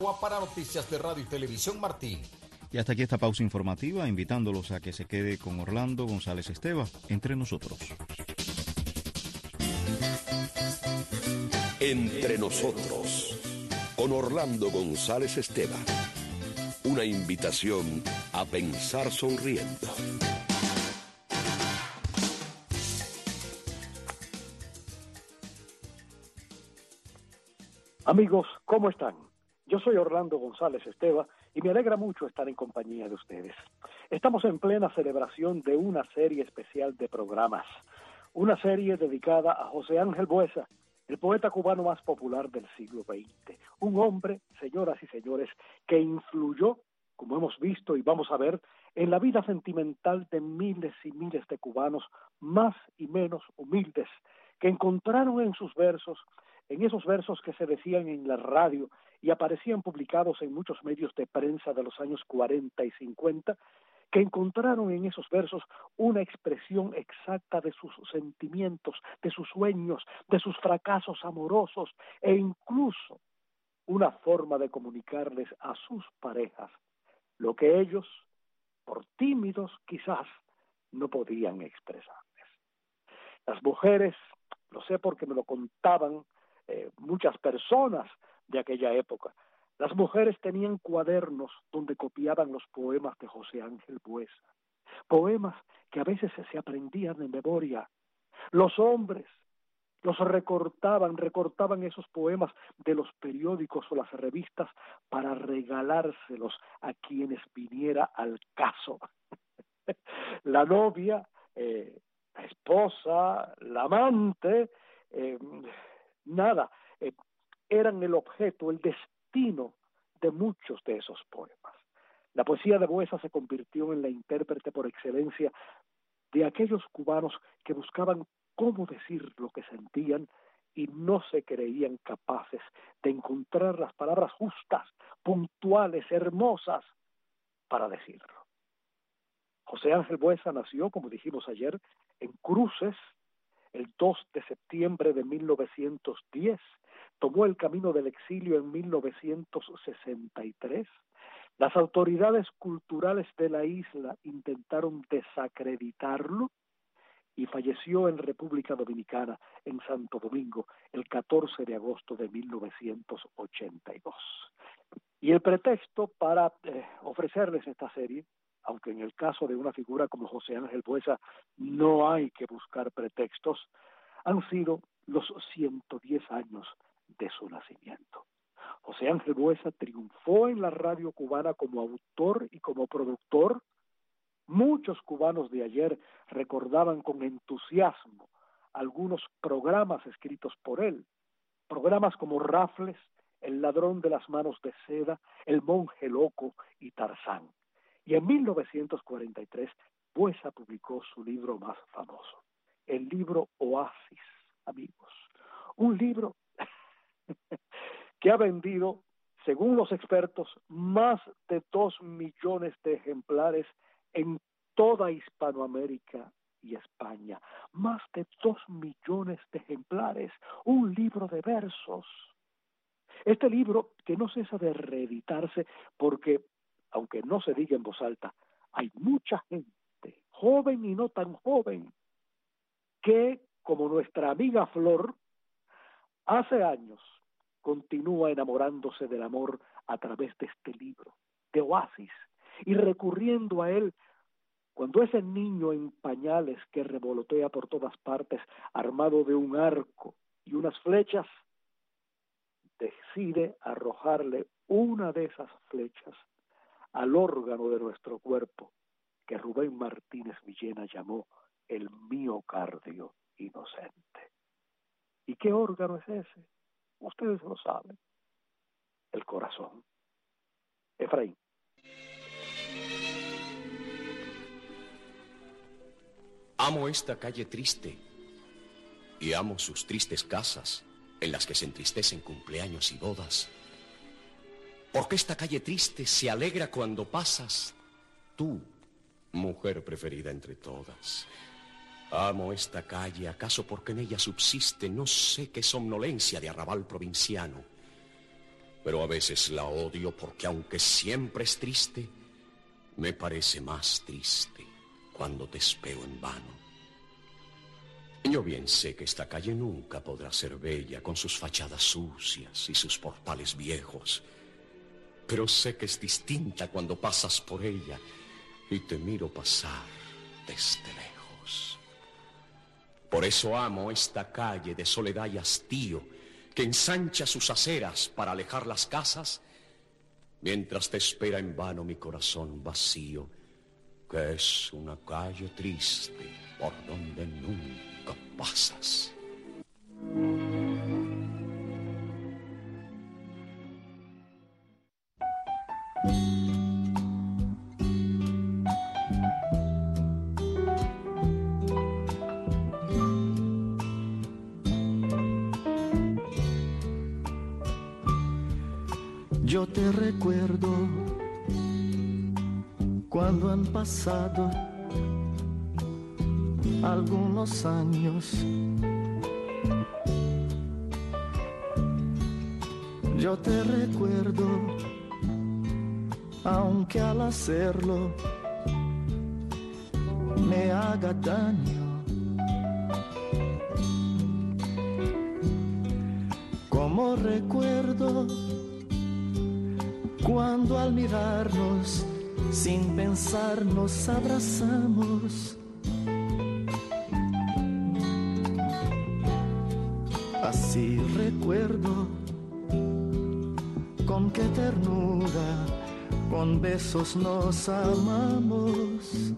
Para Noticias de Radio y Televisión Martín. Y hasta aquí esta pausa informativa, invitándolos a que se quede con Orlando González Esteva, entre nosotros. Entre nosotros, con Orlando González Esteva. Una invitación a pensar sonriendo. Amigos, ¿cómo están? Yo soy Orlando González Esteva y me alegra mucho estar en compañía de ustedes. Estamos en plena celebración de una serie especial de programas, una serie dedicada a José Ángel Buesa, el poeta cubano más popular del siglo XX, un hombre, señoras y señores, que influyó, como hemos visto y vamos a ver, en la vida sentimental de miles y miles de cubanos más y menos humildes, que encontraron en sus versos, en esos versos que se decían en la radio y aparecían publicados en muchos medios de prensa de los años 40 y 50, que encontraron en esos versos una expresión exacta de sus sentimientos, de sus sueños, de sus fracasos amorosos e incluso una forma de comunicarles a sus parejas lo que ellos, por tímidos quizás, no podían expresarles. Las mujeres, lo sé porque me lo contaban muchas personas de aquella época. Las mujeres tenían cuadernos donde copiaban los poemas de José Ángel Buesa, poemas que a veces se aprendían de memoria. Los hombres los recortaban esos poemas de los periódicos o las revistas para regalárselos a quienes viniera al caso. La novia, la esposa, la amante, eran el objeto, el destino de muchos de esos poemas. La poesía de Buesa se convirtió en la intérprete por excelencia de aquellos cubanos que buscaban cómo decir lo que sentían y no se creían capaces de encontrar las palabras justas, puntuales, hermosas para decirlo. José Ángel Buesa nació, como dijimos ayer, en Cruces, el 2 de septiembre de 1910, tomó el camino del exilio en 1963. Las autoridades culturales de la isla intentaron desacreditarlo y falleció en República Dominicana, en Santo Domingo, el 14 de agosto de 1982. Y el pretexto para ofrecerles esta serie, aunque en el caso de una figura como José Ángel Buesa no hay que buscar pretextos, han sido los 110 años de su nacimiento. José Ángel Buesa triunfó en la radio cubana como autor y como productor. Muchos cubanos de ayer recordaban con entusiasmo algunos programas escritos por él, programas como Rafles, El ladrón de las manos de seda, El monje loco y Tarzán. Y en 1943, Buesa publicó su libro más famoso, el libro Oasis, amigos. Un libro que ha vendido, según los expertos, más de 2 millones de ejemplares en toda Hispanoamérica y España. Más de 2 millones de ejemplares. Un libro de versos. Este libro que no cesa de reeditarse porque, aunque no se diga en voz alta, hay mucha gente, joven y no tan joven, que, como nuestra amiga Flor, hace años continúa enamorándose del amor a través de este libro, de Oasis, y recurriendo a él cuando ese niño en pañales que revolotea por todas partes, armado de un arco y unas flechas, decide arrojarle una de esas flechas al órgano de nuestro cuerpo que Rubén Martínez Villena llamó el miocardio inocente. ¿Y qué órgano es ese? Ustedes lo saben. El corazón. Efraín. Amo esta calle triste y amo sus tristes casas en las que se entristecen cumpleaños y bodas. Porque esta calle triste se alegra cuando pasas tú, mujer preferida entre todas. Amo esta calle, acaso porque en ella subsiste no sé qué somnolencia de arrabal provinciano. pero a veces la odio porque aunque siempre es triste, me parece más triste cuando te espero en vano. Yo bien sé que esta calle nunca podrá ser bella con sus fachadas sucias y sus portales viejos, pero sé que es distinta cuando pasas por ella y te miro pasar desde lejos. Por eso amo esta calle de soledad y hastío que ensancha sus aceras para alejar las casas, mientras te espera en vano mi corazón vacío, que es una calle triste por donde nunca pasas. Yo te recuerdo cuando han pasado algunos años. Yo te recuerdo, aunque al hacerlo me haga daño. Como recuerdo cuando al mirarnos sin pensar nos abrazamos. Así recuerdo con qué ternura, con besos nos amamos.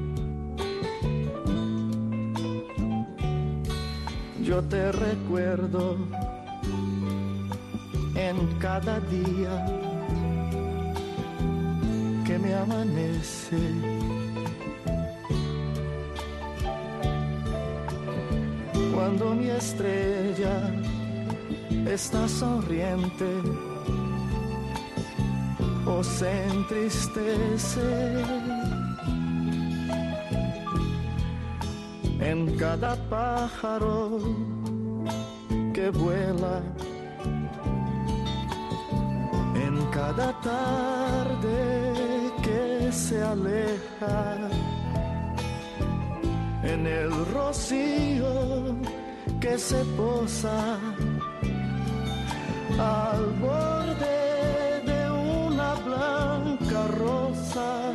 Yo te recuerdo en cada día que me amanece. Cuando mi estrella está sonriente o se entristece, en cada pájaro que vuela, en cada tarde que se aleja, en el rocío que se posa al borde de una blanca rosa.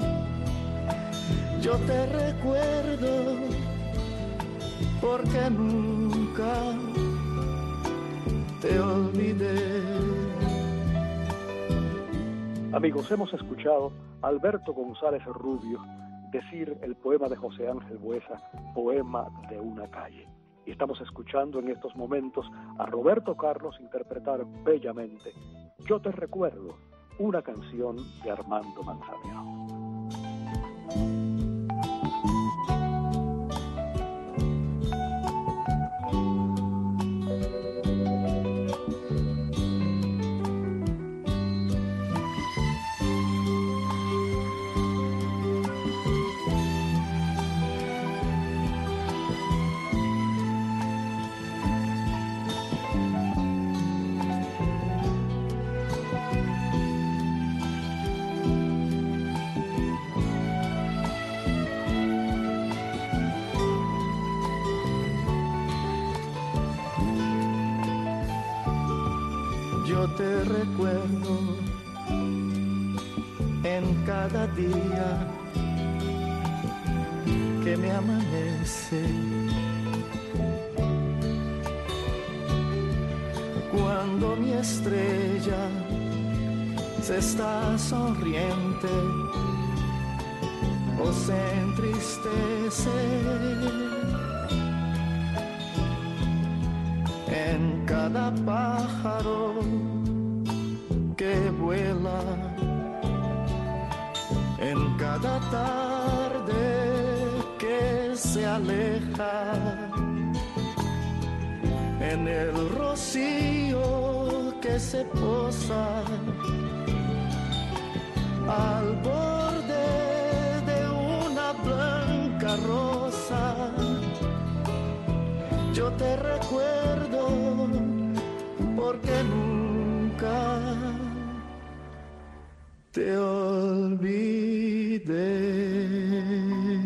Yo te recuerdo porque nunca te olvidé. Amigos, hemos escuchado a Alberto González Rubio decir el poema de José Ángel Buesa, Poema de una calle. Y estamos escuchando en estos momentos a Roberto Carlos interpretar bellamente Yo te recuerdo, una canción de Armando Manzanero. Yo te recuerdo en cada día que me amanece, cuando mi estrella se está sonriente o se entristece, en cada pájaro que vuela, en cada tarde que se aleja, en el rocío que se posa al borde de una blanca rosa. Yo te recuerdo porque nunca te olvidé.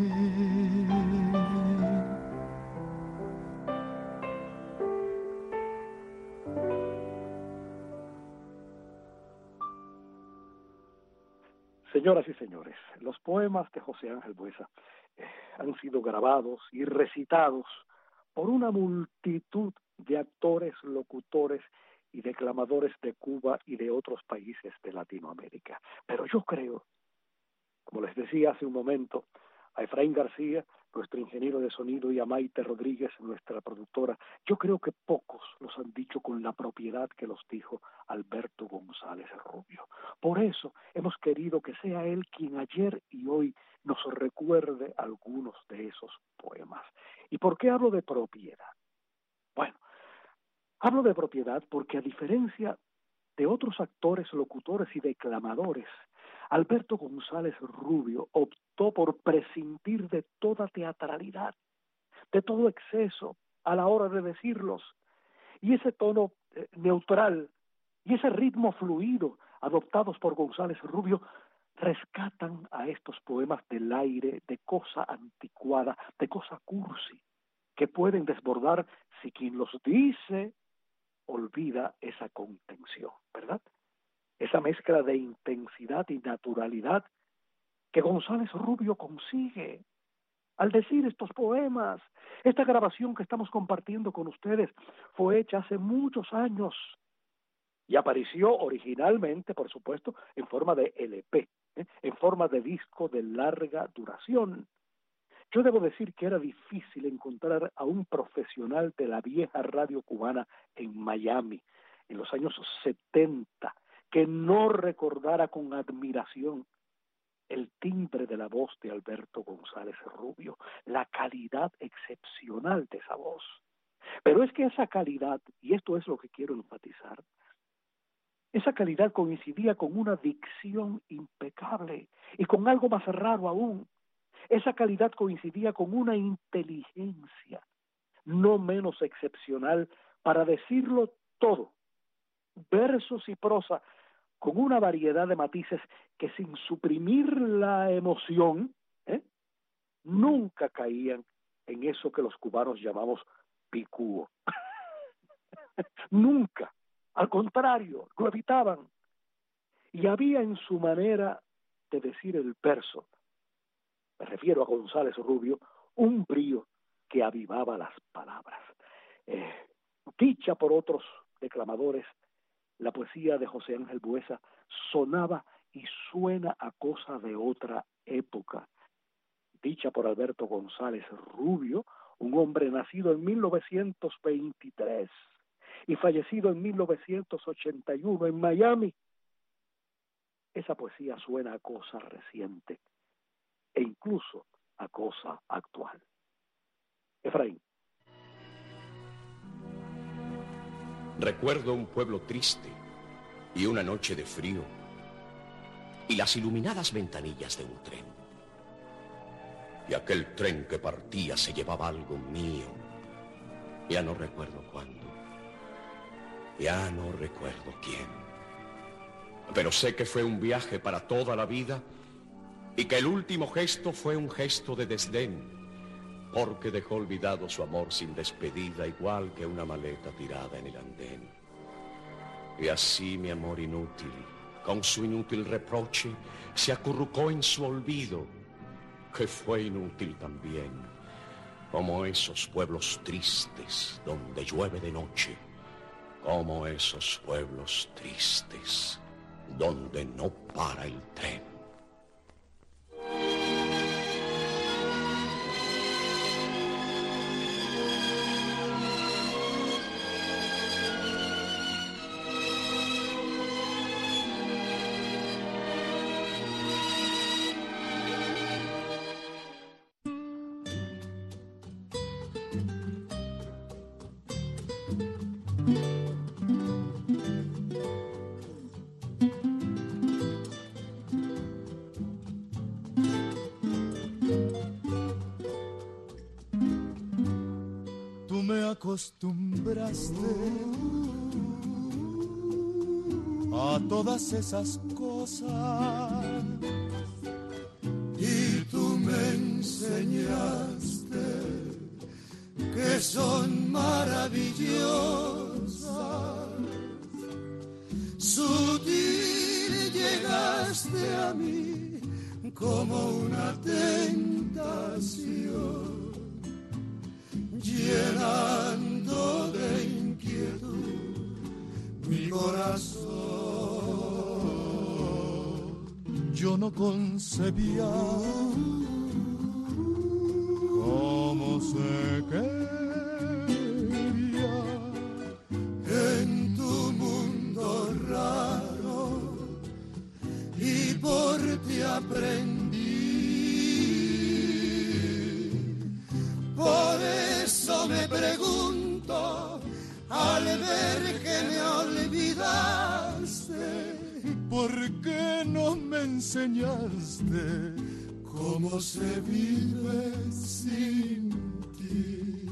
Señoras y señores, los poemas de José Ángel Buesa han sido grabados y recitados por una multitud de actores, locutores y declamadores de Cuba y de otros países de Latinoamérica. Pero yo creo, como les decía hace un momento, a Efraín García, nuestro ingeniero de sonido, y a Maite Rodríguez, nuestra productora, yo creo que pocos los han dicho con la propiedad que los dijo Alberto González Rubio. Por eso hemos querido que sea él quien ayer y hoy nos recuerde algunos de esos poemas. ¿Y por qué hablo de propiedad? Bueno, hablo de propiedad porque, a diferencia de otros actores, locutores y declamadores, Alberto González Rubio optó por prescindir de toda teatralidad, de todo exceso a la hora de decirlos, y ese tono neutral y ese ritmo fluido adoptados por González Rubio rescatan a estos poemas del aire de cosa anticuada, de cosa cursi, que pueden desbordar si quien los dice olvida esa contención, ¿verdad? Esa mezcla de intensidad y naturalidad que González Rubio consigue al decir estos poemas. Esta grabación que estamos compartiendo con ustedes fue hecha hace muchos años y apareció originalmente, por supuesto, en forma de LP, en forma de disco de larga duración. Yo debo decir que era difícil encontrar a un profesional de la vieja radio cubana en Miami, en los años 70, que no recordara con admiración el timbre de la voz de Alberto González Rubio, la calidad excepcional de esa voz. Pero es que esa calidad, y esto es lo que quiero enfatizar, esa calidad coincidía con una dicción impecable y con algo más raro aún. Esa calidad coincidía con una inteligencia no menos excepcional para decirlo todo, versos y prosa, con una variedad de matices que, sin suprimir la emoción, nunca caían en eso que los cubanos llamamos picúo. Nunca, al contrario, lo evitaban. Y había en su manera de decir el verso, me refiero a González Rubio, un brío que avivaba las palabras. Dicha por otros declamadores, la poesía de José Ángel Buesa sonaba y suena a cosa de otra época. Dicha por Alberto González Rubio, un hombre nacido en 1923 y fallecido en 1981 en Miami. Esa poesía suena a cosa reciente e incluso a cosa actual. Efraín. Recuerdo un pueblo triste y una noche de frío y las iluminadas ventanillas de un tren. Y aquel tren que partía se llevaba algo mío. Ya no recuerdo cuándo. Ya no recuerdo quién. Pero sé que fue un viaje para toda la vida y que el último gesto fue un gesto de desdén, porque dejó olvidado su amor sin despedida, igual que una maleta tirada en el andén. Y así mi amor inútil, con su inútil reproche, se acurrucó en su olvido, que fue inútil también, como esos pueblos tristes donde llueve de noche, como esos pueblos tristes donde no para el tren. Acostumbraste a a todas esas cosas. Y tú me enseñaste que son maravillosas. Sutil llegaste a mí como una tentación, llenando de inquietud mi corazón. Yo no concebía cómo se quería en tu mundo raro, y por ti aprendí. Por eso me pregunto, al ver que me olvidaste, ¿por qué no me enseñaste cómo se vive sin ti?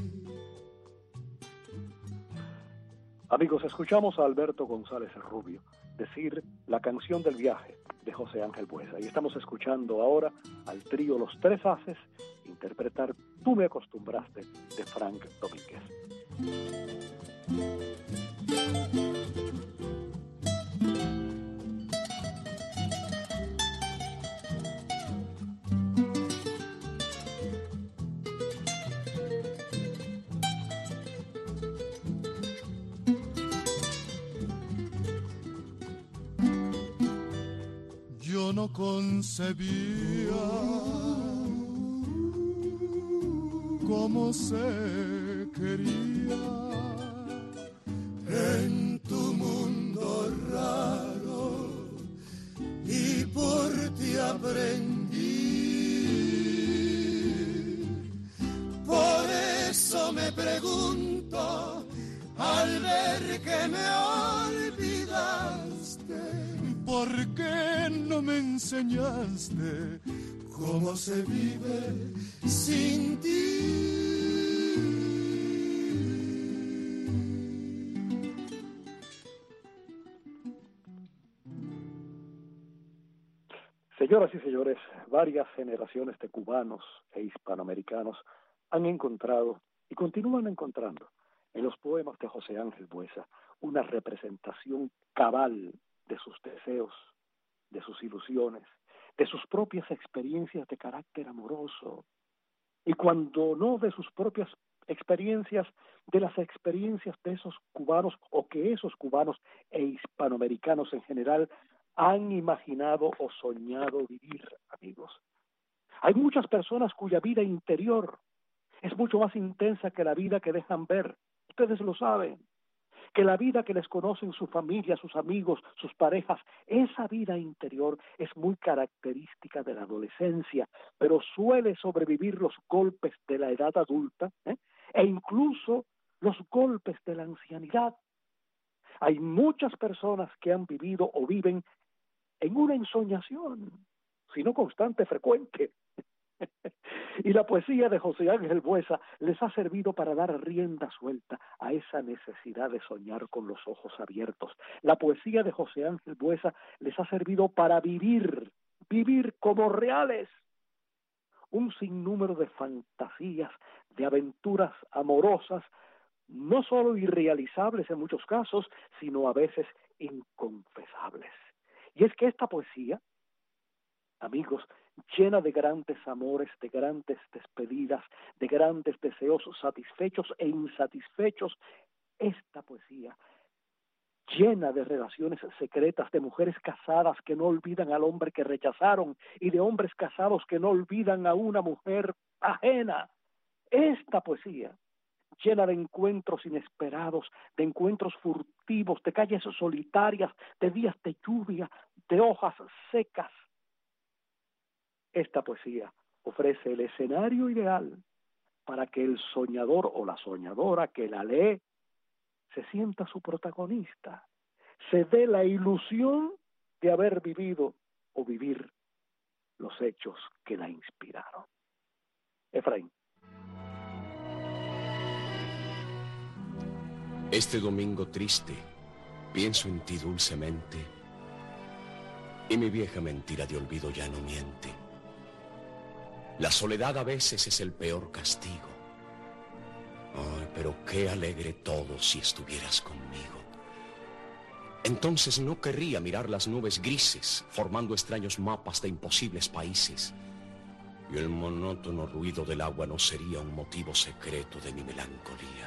Amigos, escuchamos a Alberto González Rubio decir La canción del viaje de José Ángel Buesa, y estamos escuchando ahora al trío Los Tres Haces interpretar Tú me acostumbraste de Frank Domínguez. Yo no concebía cómo se quería en tu mundo raro, y por ti aprendí. Por eso me pregunto, al ver que me olvidaste, ¿por qué no me enseñaste cómo se vive sin ti? Señoras y señores, varias generaciones de cubanos e hispanoamericanos han encontrado y continúan encontrando en los poemas de José Ángel Buesa una representación cabal de sus deseos, de sus ilusiones, de sus propias experiencias de carácter amoroso, y cuando no de sus propias experiencias, de las experiencias de esos cubanos, o que esos cubanos e hispanoamericanos en general han imaginado o soñado vivir, amigos. Hay muchas personas cuya vida interior es mucho más intensa que la vida que dejan ver. Ustedes lo saben, que la vida que les conocen su familia, sus amigos, sus parejas, esa vida interior es muy característica de la adolescencia, pero suele sobrevivir los golpes de la edad adulta, e incluso los golpes de la ancianidad. Hay muchas personas que han vivido o viven en una ensoñación, si no constante, frecuente. Y la poesía de José Ángel Buesa les ha servido para dar rienda suelta a esa necesidad de soñar con los ojos abiertos. La poesía de José Ángel Buesa les ha servido para vivir como reales un sinnúmero de fantasías, de aventuras amorosas, no solo irrealizables en muchos casos, sino a veces inconfesables. Y es que esta poesía, amigos, llena de grandes amores, de grandes despedidas, de grandes deseos satisfechos e insatisfechos, esta poesía llena de relaciones secretas, de mujeres casadas que no olvidan al hombre que rechazaron y de hombres casados que no olvidan a una mujer ajena. Esta poesía llena de encuentros inesperados, de encuentros furtivos, de calles solitarias, de días de lluvia, de hojas secas. Esta poesía ofrece el escenario ideal para que el soñador o la soñadora que la lee se sienta su protagonista, se dé la ilusión de haber vivido o vivir los hechos que la inspiraron. Efraín. Este domingo triste, pienso en ti dulcemente, Y mi vieja mentira de olvido ya no miente. La soledad a veces es el peor castigo. Ay, pero qué alegre todo si estuvieras conmigo. Entonces no querría mirar las nubes grises, formando extraños mapas de imposibles países. Y el monótono ruido del agua no sería un motivo secreto de mi melancolía.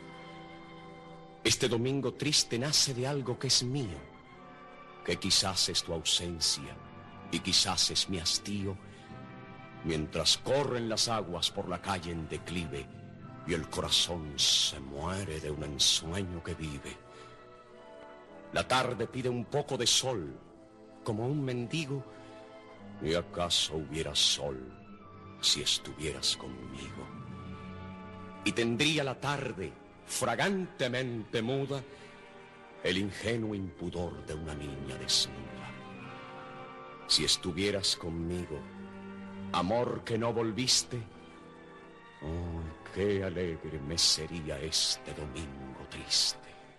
Este domingo triste nace de algo que es mío, que quizás es tu ausencia y quizás es mi hastío, mientras corren las aguas por la calle en declive y el corazón se muere de un ensueño que vive. La tarde pide un poco de sol, como un mendigo, y acaso hubiera sol si estuvieras conmigo. Y tendría la tarde, fragantemente muda, el ingenuo impudor de una niña desnuda. Si estuvieras conmigo, amor que no volviste, oh, qué alegre me sería este domingo triste.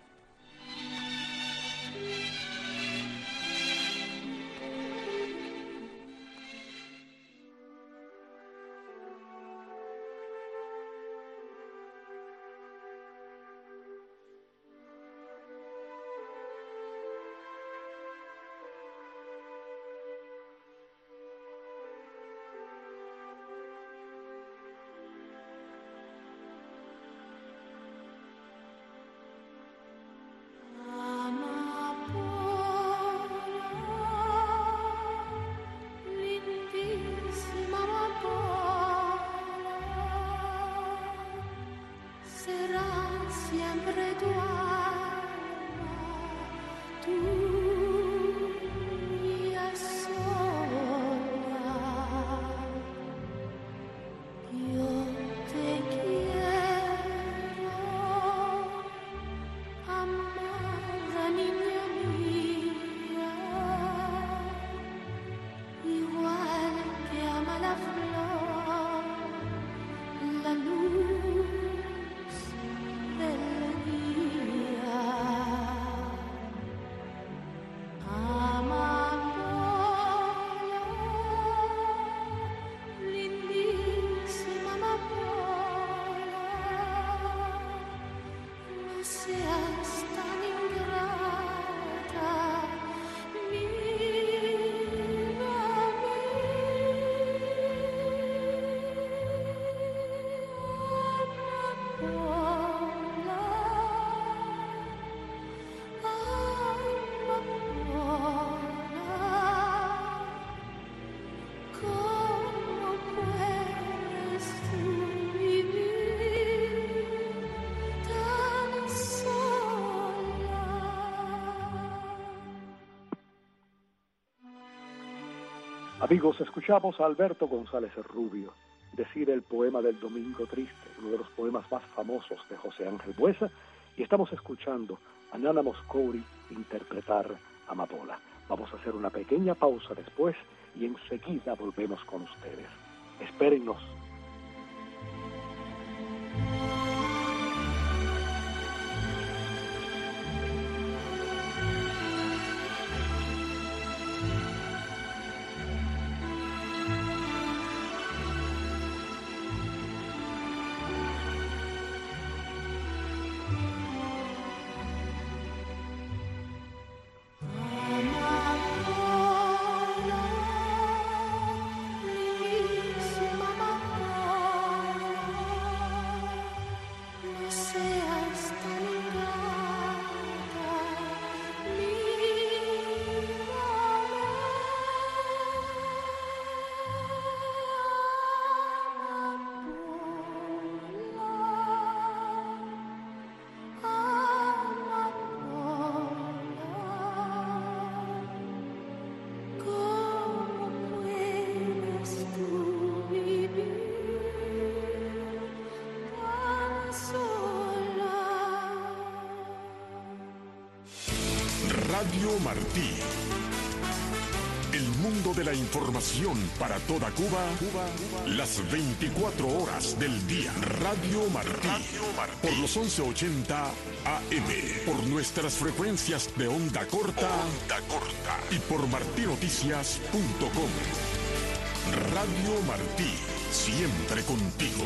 Amigos, escuchamos a Alberto González Rubio decir el poema del Domingo Triste, uno de los poemas más famosos de José Ángel Buesa, y estamos escuchando a Nana Mouskouri interpretar Amapola. Vamos a hacer una pequeña pausa después y enseguida volvemos con ustedes. Espérennos. Radio Martí, El mundo de la información para toda Cuba, las 24 horas del día. Radio Martí. Por los 1180 AM. Por nuestras frecuencias de onda corta. Y por martinoticias.com. Radio Martí. Siempre contigo.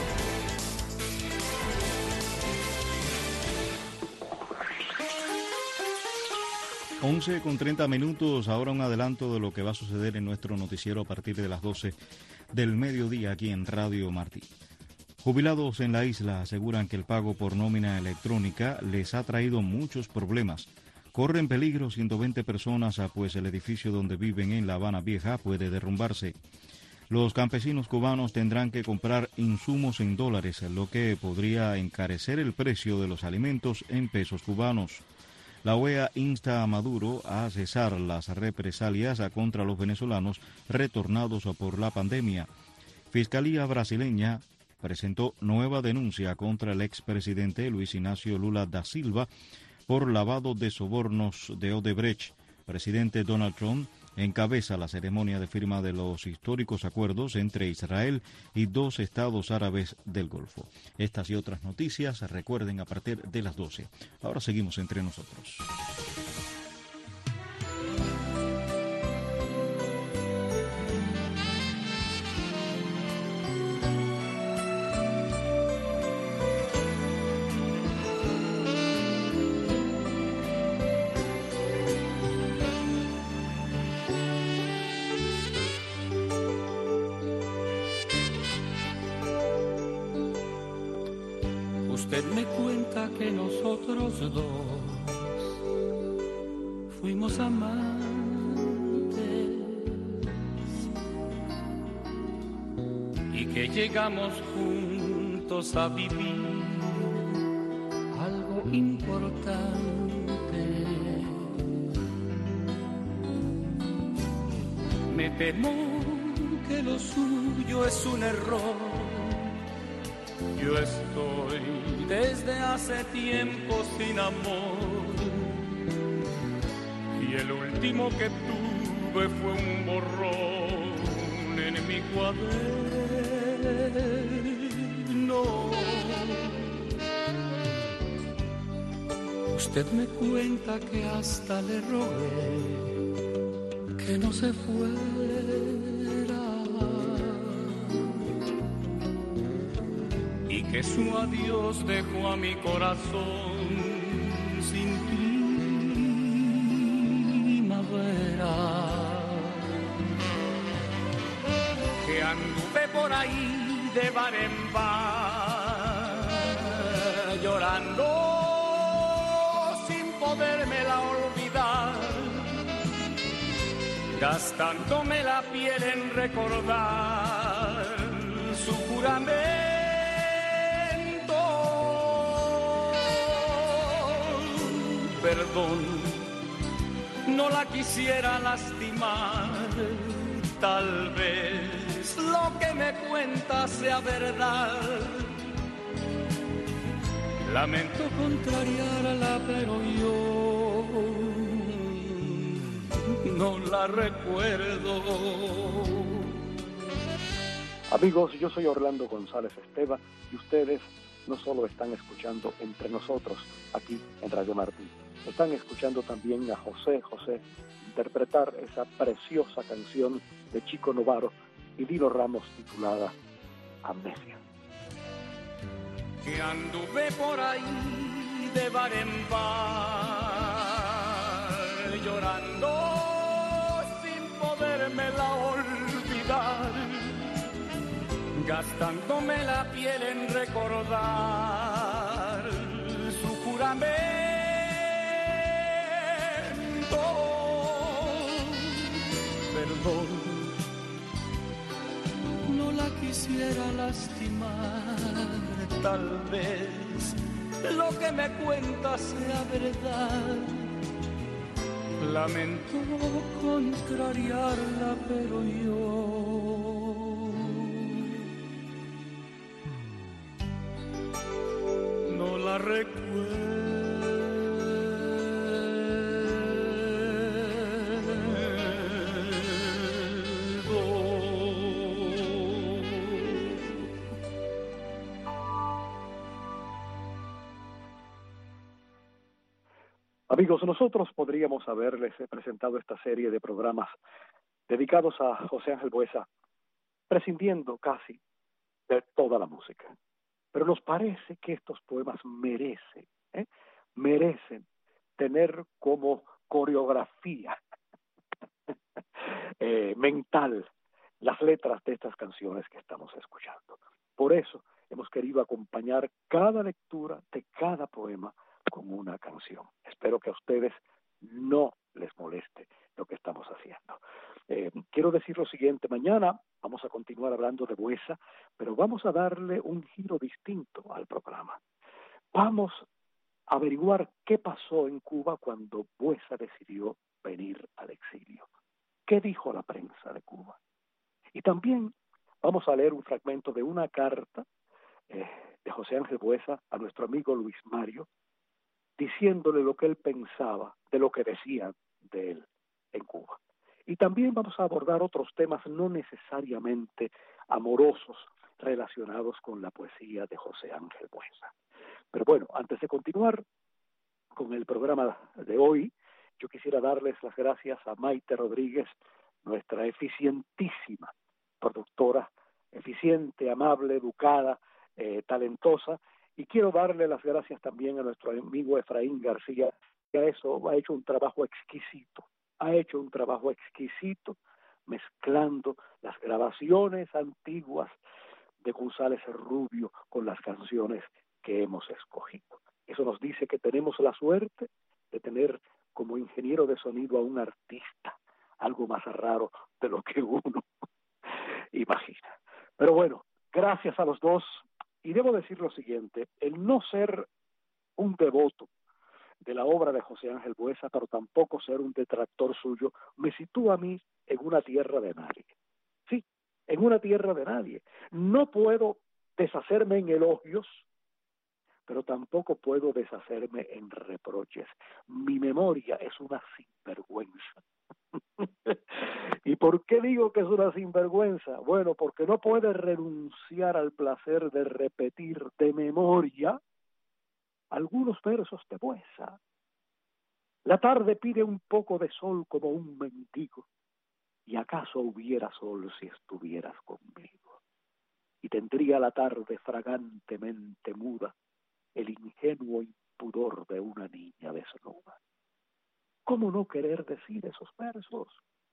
11:30, ahora un adelanto de lo que va a suceder en nuestro noticiero a partir de las 12 del mediodía aquí en Radio Martí. Jubilados en la isla aseguran que el pago por nómina electrónica les ha traído muchos problemas. Corren peligro 120 personas, pues el edificio donde viven en La Habana Vieja puede derrumbarse. Los campesinos cubanos tendrán que comprar insumos en dólares, lo que podría encarecer el precio de los alimentos en pesos cubanos. La OEA insta a Maduro a cesar las represalias contra los venezolanos retornados por la pandemia. Fiscalía brasileña presentó nueva denuncia contra el expresidente Luis Ignacio Lula da Silva por lavado de sobornos de Odebrecht. Presidente Donald Trump encabeza la ceremonia de firma de los históricos acuerdos entre Israel y 2 estados árabes del Golfo. Estas y otras noticias, recuerden, a partir de las 12. Ahora seguimos entre nosotros. Usted me cuenta que nosotros dos fuimos amantes y que llegamos juntos a vivir algo importante. Me temo que lo suyo es un error. Yo estoy desde hace tiempo sin amor y el último que tuve fue un borrón en mi cuaderno. Usted me cuenta que hasta le rogué que no se fuera y que su adiós dejó a mi corazón sin primavera. Que anduve por ahí de bar en bar llorando sin podérmela olvidar, gastándome la piel en recordar su juramento. Perdón, no la quisiera lastimar, tal vez lo que me cuenta sea verdad. Lamento contrariarla, pero yo no la recuerdo. Amigos, yo soy Orlando González Esteva y ustedes no solo están escuchando Entre Nosotros aquí en Radio Martí, están escuchando también a José José interpretar esa preciosa canción de Chico Novaro y Dino Ramos titulada Amnesia. Que anduve por ahí de bar en bar llorando sin podérmela olvidar, gastándome la piel en recordar su juramento. Perdón, no la quisiera lastimar, tal vez lo que me cuenta sea verdad. Lamento contrariarla, pero yo no la recuerdo. Amigos, nosotros podríamos haberles presentado esta serie de programas dedicados a José Ángel Buesa, prescindiendo casi de toda la música. Pero nos parece que estos poemas merecen tener como coreografía mental las letras de estas canciones que estamos escuchando. Por eso hemos querido acompañar cada lectura de cada poema con una canción. Espero que a ustedes no les moleste lo que estamos haciendo. Quiero decir lo siguiente: mañana vamos a continuar hablando de Buesa, pero vamos a darle un giro distinto al programa. Vamos a averiguar qué pasó en Cuba cuando Buesa decidió venir al exilio. ¿Qué dijo la prensa de Cuba? Y también vamos a leer un fragmento de una carta de José Ángel Buesa a nuestro amigo Luis Mario, diciéndole lo que él pensaba de lo que decían de él en Cuba. Y también vamos a abordar otros temas no necesariamente amorosos relacionados con la poesía de José Ángel Buesa. Pero bueno, antes de continuar con el programa de hoy, yo quisiera darles las gracias a Maite Rodríguez, nuestra eficientísima productora, eficiente, amable, educada, talentosa, y quiero darle las gracias también a nuestro amigo Efraín García, que ha hecho un trabajo exquisito, mezclando las grabaciones antiguas de González Rubio con las canciones que hemos escogido. Eso nos dice que tenemos la suerte de tener como ingeniero de sonido a un artista, algo más raro de lo que uno imagina. Pero bueno, gracias a los dos, y debo decir lo siguiente: el no ser un devoto de la obra de José Ángel Buesa, pero tampoco ser un detractor suyo, me sitúa a mí en una tierra de nadie. Sí, en una tierra de nadie. No puedo deshacerme en elogios, pero tampoco puedo deshacerme en reproches. Mi memoria es una sinvergüenza. ¿Y por qué digo que es una sinvergüenza? Bueno, porque no puede renunciar al placer de repetir de memoria algunos versos de Buesa. La tarde pide un poco de sol como un mendigo, y acaso hubiera sol si estuvieras conmigo. Y tendría la tarde fragantemente muda el ingenuo impudor de una niña desnuda. ¿Cómo no querer decir esos versos?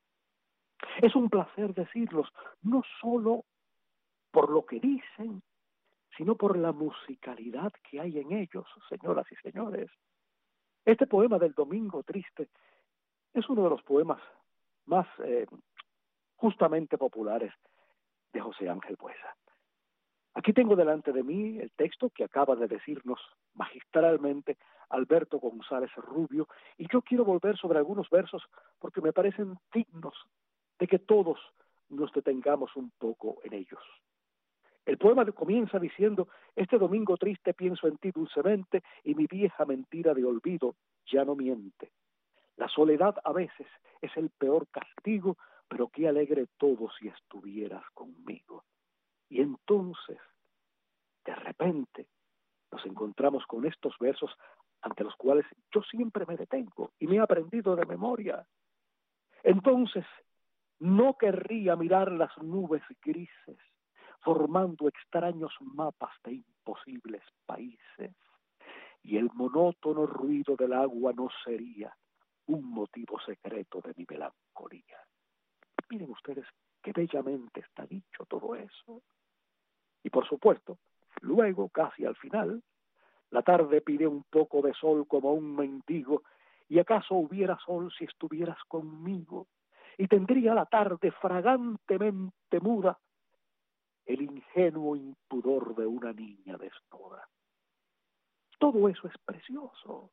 Es un placer decirlos, no solo por lo que dicen, sino por la musicalidad que hay en ellos, señoras y señores. Este poema del Domingo Triste es uno de los poemas más justamente populares de José Ángel Buesa. Aquí tengo delante de mí el texto que acaba de decirnos magistralmente Alberto González Rubio, y yo quiero volver sobre algunos versos porque me parecen dignos de que todos nos detengamos un poco en ellos. El poema comienza diciendo: este domingo triste pienso en ti dulcemente, y mi vieja mentira de olvido ya no miente. La soledad a veces es el peor castigo, pero qué alegre todo si estuvieras conmigo. Y entonces, de repente, nos encontramos con estos versos ante los cuales yo siempre me detengo y me he aprendido de memoria. Entonces, no querría mirar las nubes grises, formando extraños mapas de imposibles países, y el monótono ruido del agua no sería un motivo secreto de mi melancolía. Miren ustedes qué bellamente está dicho todo eso. Y por supuesto, luego, casi al final, la tarde pide un poco de sol como un mendigo, y acaso hubiera sol si estuvieras conmigo, y tendría la tarde fragantemente muda el ingenuo impudor de una niña desnuda. Todo eso es precioso.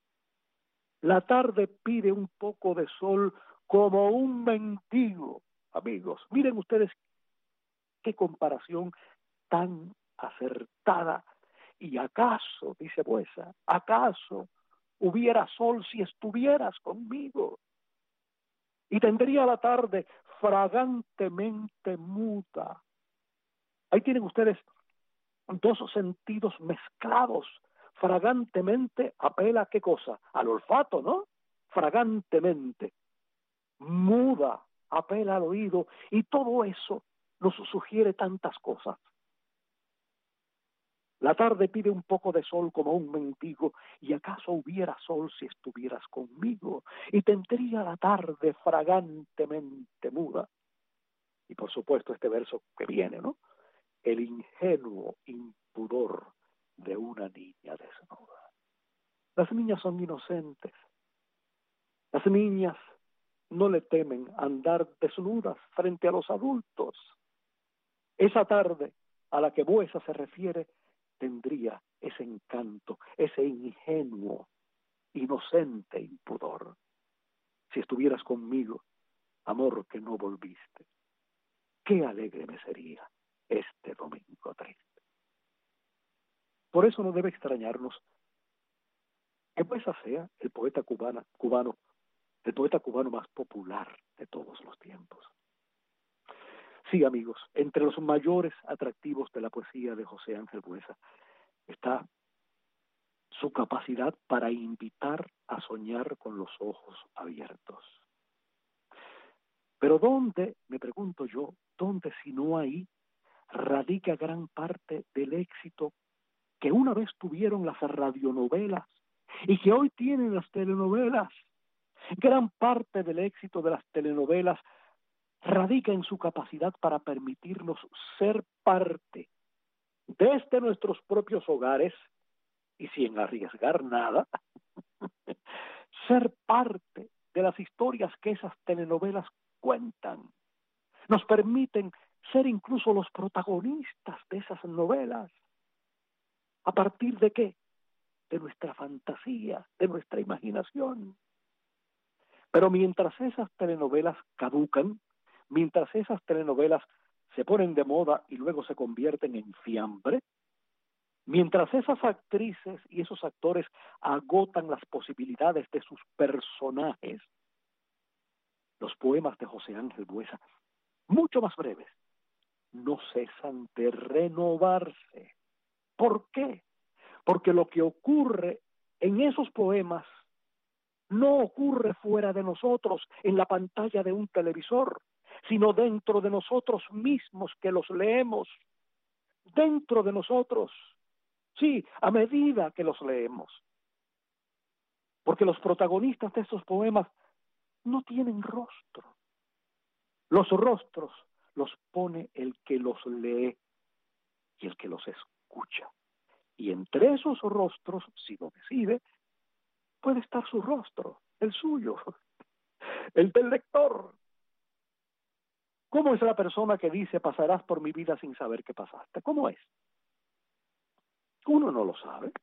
La tarde pide un poco de sol como un mendigo. Amigos, miren ustedes qué comparación tan acertada. Y acaso, dice Buesa, acaso hubiera sol si estuvieras conmigo, y tendría la tarde fragantemente muda. Ahí tienen ustedes dos sentidos mezclados: fragantemente apela a qué cosa, al olfato, ¿no? Fragantemente. Muda apela al oído, y todo eso nos sugiere tantas cosas. La tarde pide un poco de sol como un mendigo, y acaso hubiera sol si estuvieras conmigo, y tendría la tarde fragantemente muda. Y por supuesto este verso que viene, ¿no? El ingenuo impudor de una niña desnuda. Las niñas son inocentes. Las niñas no le temen andar desnudas frente a los adultos. Esa tarde a la que Buesa se refiere tendría ese encanto, ese ingenuo, inocente impudor. Si estuvieras conmigo, amor que no volviste, qué alegre me sería este domingo triste. Por eso no debe extrañarnos que Buesa sea el poeta cubano, el poeta cubano más popular de todos los tiempos. Sí, amigos, entre los mayores atractivos de la poesía de José Ángel Buesa está su capacidad para invitar a soñar con los ojos abiertos. Pero ¿dónde, me pregunto yo, dónde si no ahí radica gran parte del éxito que una vez tuvieron las radionovelas y que hoy tienen las telenovelas? Gran parte del éxito de las telenovelas radica en su capacidad para permitirnos ser parte desde nuestros propios hogares y sin arriesgar nada, ser parte de las historias que esas telenovelas cuentan. Nos permiten ser incluso los protagonistas de esas novelas. ¿A partir de qué? De nuestra fantasía, de nuestra imaginación. Pero mientras esas telenovelas caducan, mientras esas telenovelas se ponen de moda y luego se convierten en fiambre, mientras esas actrices y esos actores agotan las posibilidades de sus personajes, los poemas de José Ángel Buesa, mucho más breves, no cesan de renovarse. ¿Por qué? Porque lo que ocurre en esos poemas no ocurre fuera de nosotros, en la pantalla de un televisor, sino dentro de nosotros mismos que los leemos, dentro de nosotros, sí, a medida que los leemos. Porque los protagonistas de estos poemas no tienen rostro. Los rostros los pone el que los lee y el que los escucha. Y entre esos rostros, si lo decide, puede estar su rostro, el suyo, el del lector. ¿Cómo es la persona que dice, pasarás por mi vida sin saber qué pasaste? ¿Cómo es? Uno no lo sabe.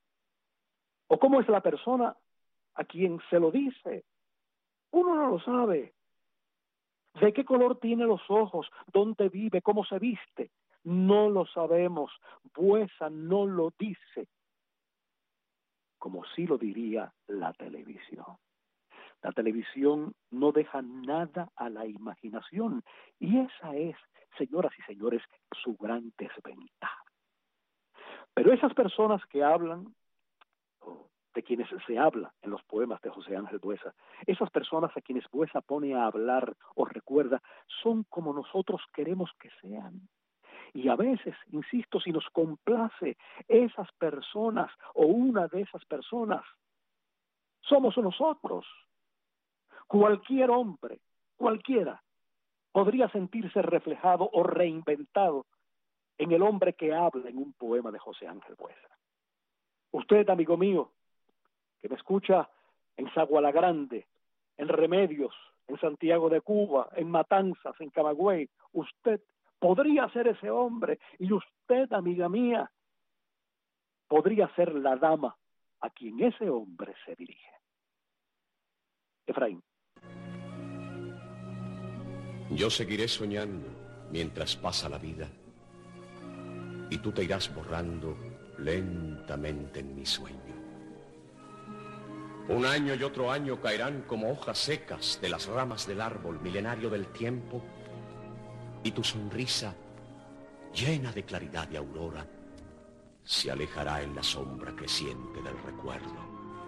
¿O cómo es la persona a quien se lo dice? Uno no lo sabe. ¿De qué color tiene los ojos? ¿Dónde vive? ¿Cómo se viste? No lo sabemos. Buesa no lo dice. Como sí lo diría la televisión. La televisión no deja nada a la imaginación. Y esa es, señoras y señores, su gran desventaja. Pero esas personas que hablan, de quienes se habla en los poemas de José Ángel Buesa, esas personas a quienes Buesa pone a hablar o recuerda, son como nosotros queremos que sean. Y a veces, insisto, si nos complace esas personas o una de esas personas, somos nosotros. Cualquier hombre, cualquiera, podría sentirse reflejado o reinventado en el hombre que habla en un poema de José Ángel Buesa. Usted, amigo mío, que me escucha en Zaguala Grande, en Remedios, en Santiago de Cuba, en Matanzas, en Camagüey, usted podría ser ese hombre, y usted, amiga mía, podría ser la dama a quien ese hombre se dirige. Efraín. Yo seguiré soñando mientras pasa la vida, y tú te irás borrando lentamente en mi sueño. Un año y otro año caerán como hojas secas de las ramas del árbol milenario del tiempo, y tu sonrisa, llena de claridad de aurora, se alejará en la sombra creciente del recuerdo.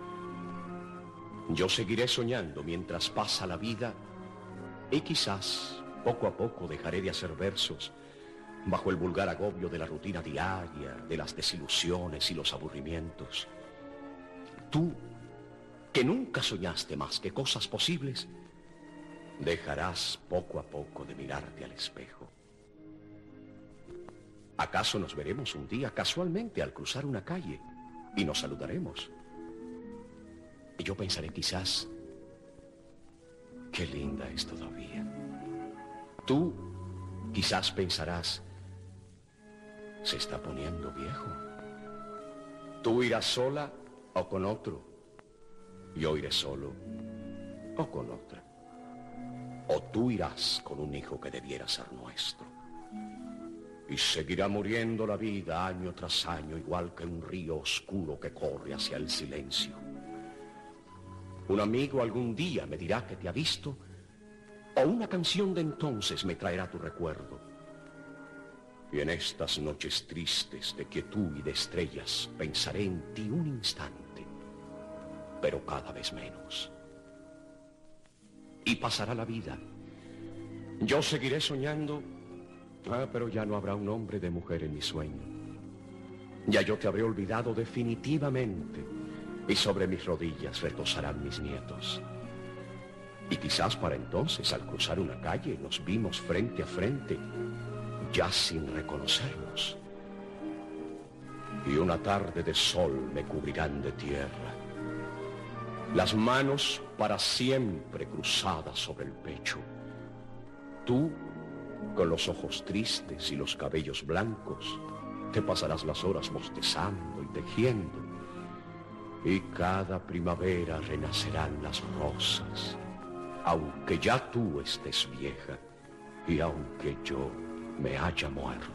Yo seguiré soñando mientras pasa la vida y quizás poco a poco dejaré de hacer versos bajo el vulgar agobio de la rutina diaria, de las desilusiones y los aburrimientos. Tú, que nunca soñaste más que cosas posibles, dejarás poco a poco de mirarte al espejo. ¿Acaso nos veremos un día casualmente al cruzar una calle y nos saludaremos? Y yo pensaré quizás, qué linda es todavía. Tú quizás pensarás, se está poniendo viejo. Tú irás sola o con otro. Yo iré solo o con otra. O tú irás con un hijo que debiera ser nuestro. Y seguirá muriendo la vida año tras año, igual que un río oscuro que corre hacia el silencio. Un amigo algún día me dirá que te ha visto, o una canción de entonces me traerá tu recuerdo. Y en estas noches tristes de quietud y de estrellas pensaré en ti un instante, pero cada vez menos. Y pasará la vida. Yo seguiré soñando, pero ya no habrá un hombre de mujer en mi sueño. Ya yo te habré olvidado definitivamente, y sobre mis rodillas retosarán mis nietos. Y quizás para entonces, al cruzar una calle, nos vimos frente a frente, ya sin reconocernos. Y una tarde de sol me cubrirán de tierra, las manos para siempre cruzadas sobre el pecho. Tú, con los ojos tristes y los cabellos blancos, te pasarás las horas bostezando y tejiendo. Y cada primavera renacerán las rosas, aunque ya tú estés vieja y aunque yo me haya muerto.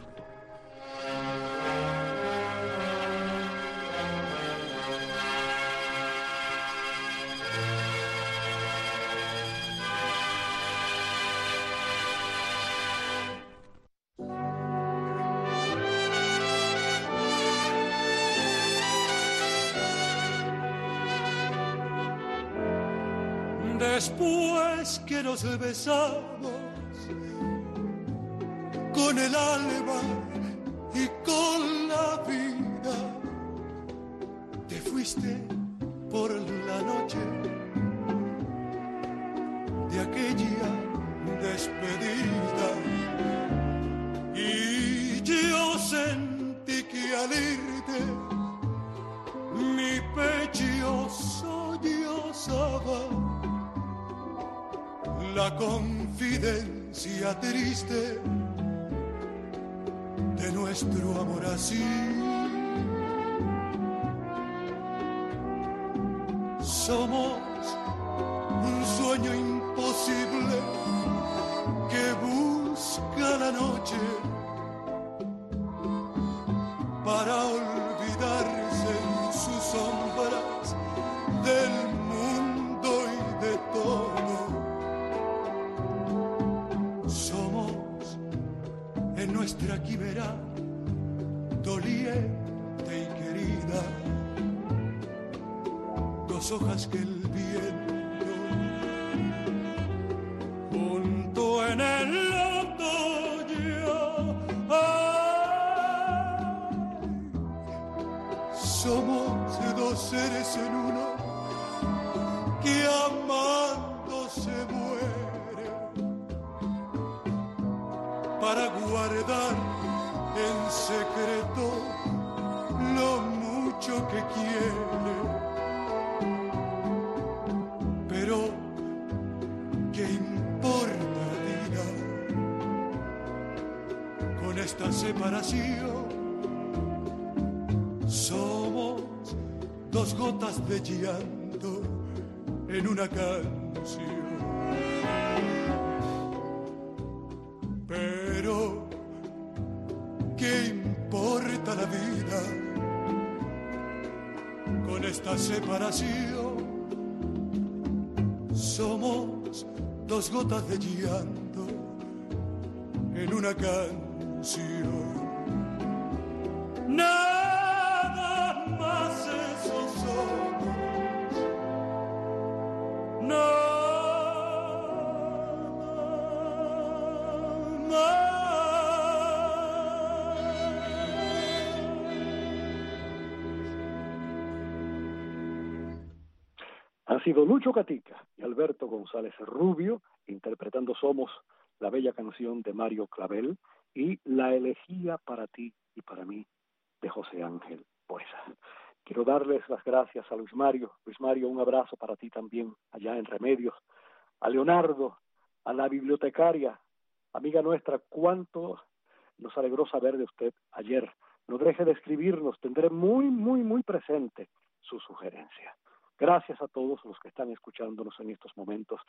Después que nos besamos con el alma y con la vida, te fuiste por la noche de aquella despedida, y yo sentí que al irte mi pecho sollozaba la confidencia triste de nuestro amor así. Somos un sueño imposible que busca la noche para olvidarse en sus sombras del mundo y de todo. En nuestra quimera doliente y querida, dos hojas que el viento junto en el otoño. Somos dos seres en uno que amando se muere para guardar en secreto lo mucho que quiere. Pero, ¿qué importa, vida, con esta separación? Somos dos gotas de llanto en una canción. Pero, ¿qué importa la vida con esta separación? Somos dos gotas de llanto en una canción. No. sido Lucho Gatica y Alberto González Rubio interpretando Somos, la bella canción de Mario Clavel, y La elegía para ti y para mí de José Ángel Buesa. Quiero darles las gracias a Luis Mario. Luis Mario, un abrazo para ti también allá en Remedios. A Leonardo, a la bibliotecaria, amiga nuestra, cuánto nos alegró saber de usted ayer. No deje de escribirnos, tendré muy presente su sugerencia. Gracias a todos los que están escuchándonos en estos momentos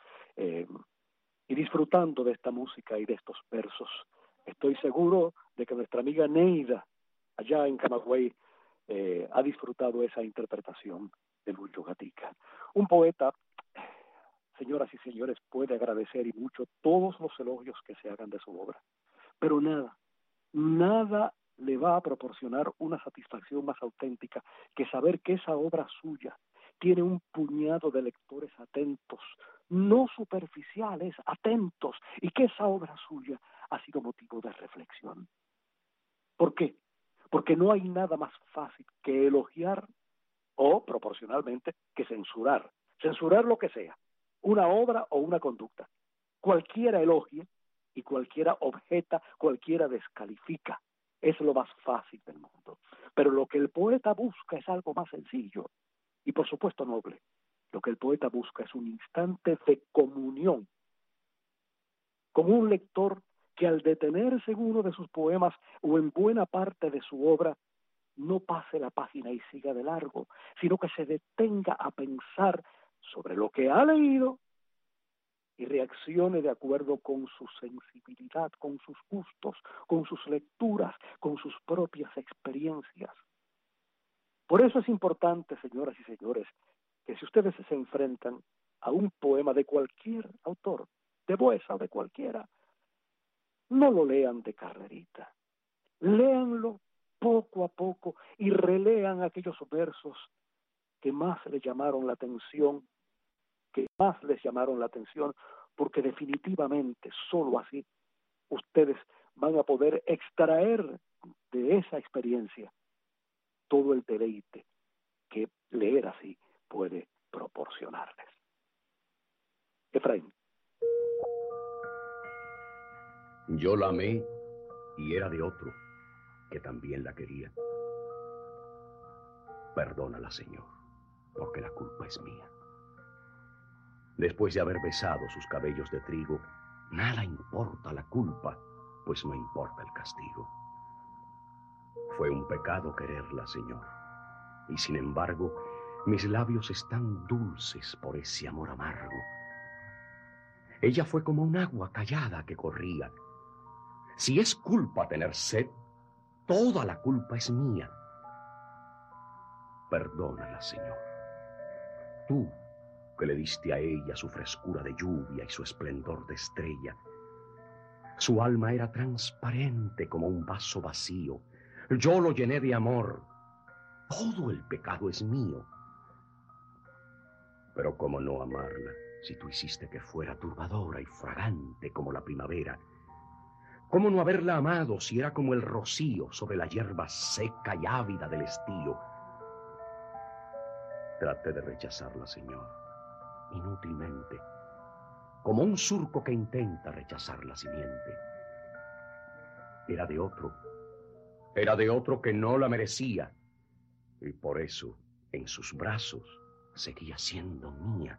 y disfrutando de esta música y de estos versos. Estoy seguro de que nuestra amiga Neida, allá en Camagüey, ha disfrutado esa interpretación de Lucho Gatica. Un poeta, señoras y señores, puede agradecer y mucho todos los elogios que se hagan de su obra, pero nada le va a proporcionar una satisfacción más auténtica que saber que esa obra suya tiene un puñado de lectores atentos, no superficiales, atentos, y que esa obra suya ha sido motivo de reflexión. ¿Por qué? Porque no hay nada más fácil que elogiar o, proporcionalmente, que censurar. Censurar lo que sea, una obra o una conducta. Cualquiera elogia y cualquiera objeta, cualquiera descalifica. Es lo más fácil del mundo. Pero lo que el poeta busca es algo más sencillo y, por supuesto, noble. Lo que el poeta busca es un instante de comunión con un lector que al detenerse en uno de sus poemas o en buena parte de su obra, no pase la página y siga de largo, sino que se detenga a pensar sobre lo que ha leído y reaccione de acuerdo con su sensibilidad, con sus gustos, con sus lecturas, con sus propias experiencias. Por eso es importante, señoras y señores, que si ustedes se enfrentan a un poema de cualquier autor, de Buesa o de cualquiera, no lo lean de carrerita. Léanlo poco a poco y relean aquellos versos que más les llamaron la atención, porque definitivamente solo así ustedes van a poder extraer de esa experiencia todo el deleite que leer así puede proporcionarles. Efraín. Yo la amé y era de otro que también la quería. Perdónala, Señor, porque la culpa es mía. Después de haber besado sus cabellos de trigo, nada importa la culpa, pues no importa el castigo. Fue un pecado quererla, Señor, y sin embargo, mis labios están dulces por ese amor amargo. Ella fue como un agua callada que corría. Si es culpa tener sed, toda la culpa es mía. Perdónala, Señor. Tú, que le diste a ella su frescura de lluvia y su esplendor de estrella. Su alma era transparente como un vaso vacío. Yo lo llené de amor. Todo el pecado es mío. Pero cómo no amarla, si tú hiciste que fuera turbadora y fragante como la primavera. ¿Cómo no haberla amado si era como el rocío sobre la hierba seca y ávida del estío? Traté de rechazarla, Señor, inútilmente, como un surco que intenta rechazar la simiente. Era de otro que no la merecía, y por eso en sus brazos seguía siendo mía.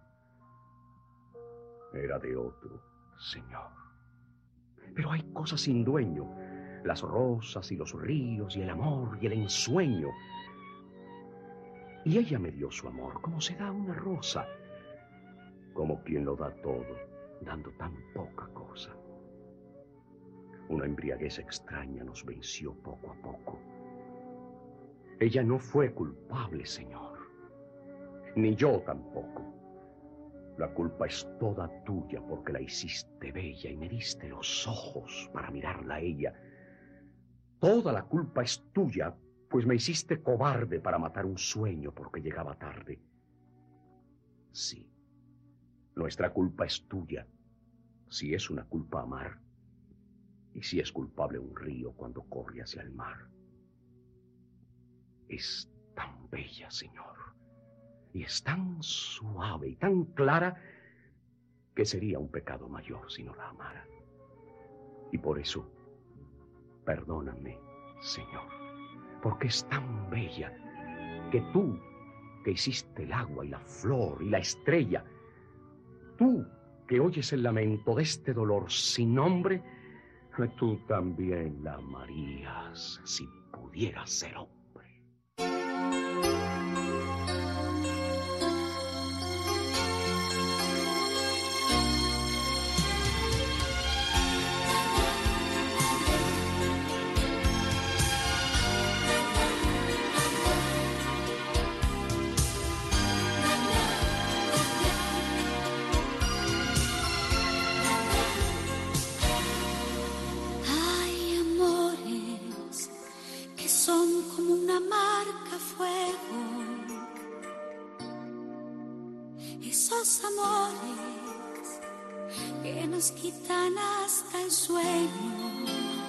Era de otro, Señor. Pero hay cosas sin dueño, las rosas y los ríos y el amor y el ensueño. Y ella me dio su amor como se da una rosa, como quien lo da todo, dando tan poca cosa. Una embriaguez extraña nos venció poco a poco. Ella no fue culpable, Señor, ni yo tampoco. La culpa es toda tuya porque la hiciste bella y me diste los ojos para mirarla a ella. Toda la culpa es tuya, pues me hiciste cobarde para matar un sueño porque llegaba tarde. Sí, nuestra culpa es tuya, si es una culpa amar, y si es culpable un río cuando corre hacia el mar. Es tan bella, Señor, y es tan suave y tan clara que sería un pecado mayor si no la amara. Y por eso, perdóname, Señor, porque es tan bella que tú, que hiciste el agua y la flor y la estrella, tú que oyes el lamento de este dolor sin nombre, tú también la amarías si pudieras ser hombre. Amores que nos quitan hasta el sueño,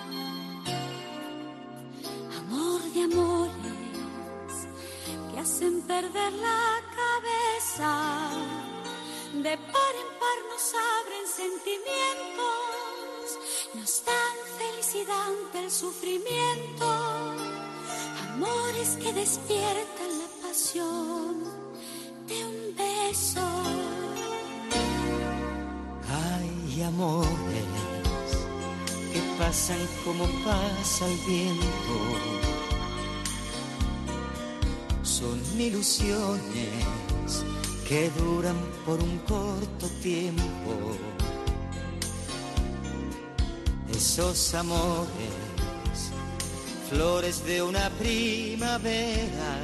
amor de amores que hacen perder la cabeza, de par en par nos abren sentimientos, nos dan felicidad ante el sufrimiento, amores que despiertan la pasión de un beso. Hay amores que pasan como pasa el viento, son ilusiones que duran por un corto tiempo. Esos amores, flores de una primavera,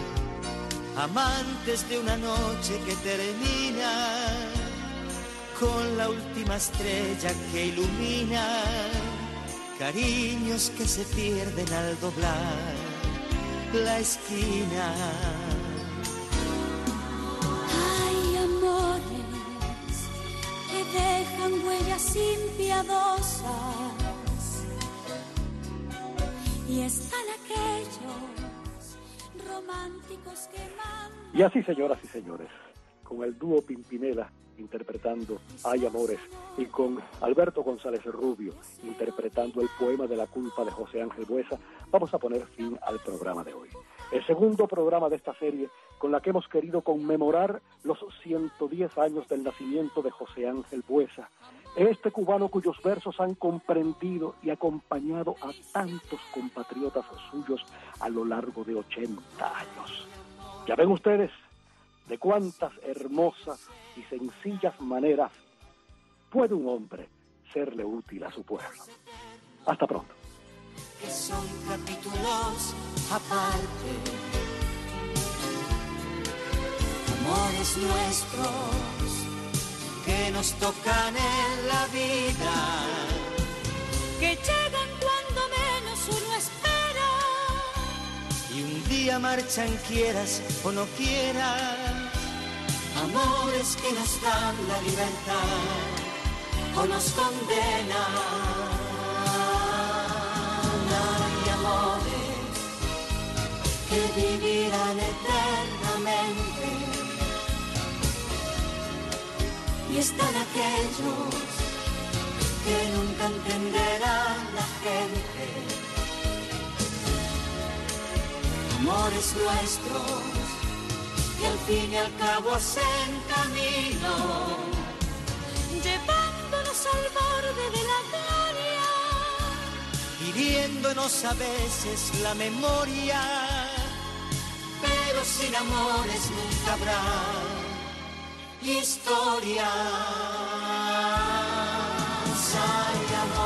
amantes de una noche que termina con la última estrella que ilumina, cariños que se pierden al doblar la esquina. Hay amores que dejan huellas impiadosas y están aquellos románticos que mandan. Y así, señoras y señores, con el dúo Pimpinela interpretando Hay Amores y con Alberto González Rubio interpretando el poema de la culpa de José Ángel Buesa, vamos a poner fin al programa de hoy. El segundo programa de esta serie con la que hemos querido conmemorar los 110 años del nacimiento de José Ángel Buesa, este cubano cuyos versos han comprendido y acompañado a tantos compatriotas suyos a lo largo de 80 años. Ya ven ustedes de cuántas hermosas y sencillas maneras puede un hombre serle útil a su pueblo. Hasta pronto. Que son capítulos aparte, amores nuestros que nos tocan en la vida, que llegan cuando menos uno espera y un día marchan quieras o no quieras. Amores que nos dan la libertad o nos condenan. Hay amores que vivirán eternamente y están aquellos que nunca entenderán la gente. Amores nuestros y al fin y al cabo hacen camino, llevándonos al borde de la gloria, hiriéndonos a veces la memoria, pero sin amores nunca habrá historia.